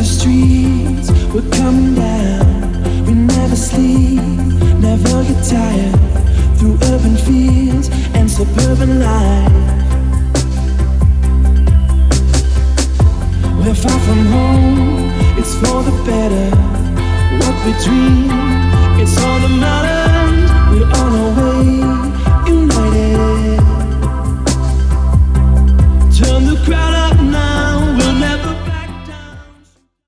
streets, we're coming down. We never sleep, never get tired. Through urban fields and suburban life, we're far from home, it's for the better. What we dream, it's all that matters. We're on our way